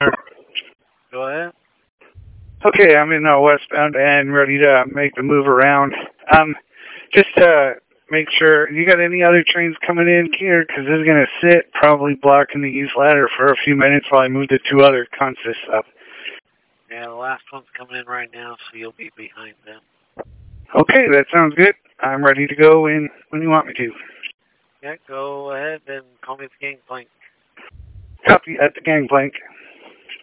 Go ahead. Okay, I'm in westbound and ready to make the move around. Just make sure you got any other trains coming in here, because this is gonna sit probably blocking the east ladder for a few minutes while I move the two other consists up. Yeah, the last one's coming in right now, so you'll be behind them. Okay, that sounds good. I'm ready to go when you want me to. Yeah, go ahead and call me at the gangplank. Copy at the gangplank.